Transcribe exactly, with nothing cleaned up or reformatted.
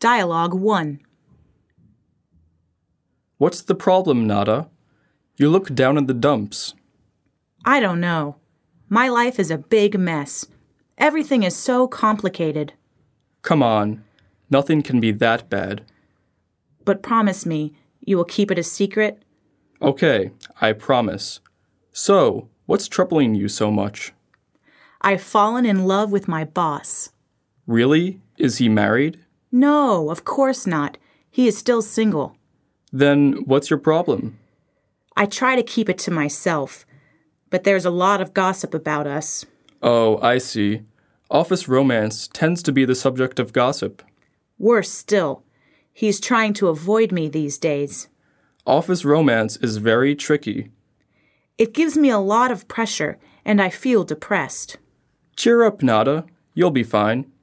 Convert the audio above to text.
Dialogue one. What's the problem, Nada? You look down in the dumps. I don't know. My life is a big mess. Everything is so complicated. Come on. Nothing can be that bad. But promise me, you will keep it a secret? Okay, I promise. So, what's troubling you so much? I've fallen in love with my boss. Really? Is he married? No, of course not. He is still single. Then what's your problem? I try to keep it to myself, but there's a lot of gossip about us. Oh, I see. Office romance tends to be the subject of gossip. Worse still, he's trying to avoid me these days. Office romance is very tricky. It gives me a lot of pressure, and I feel depressed. Cheer up, Nada. You'll be fine.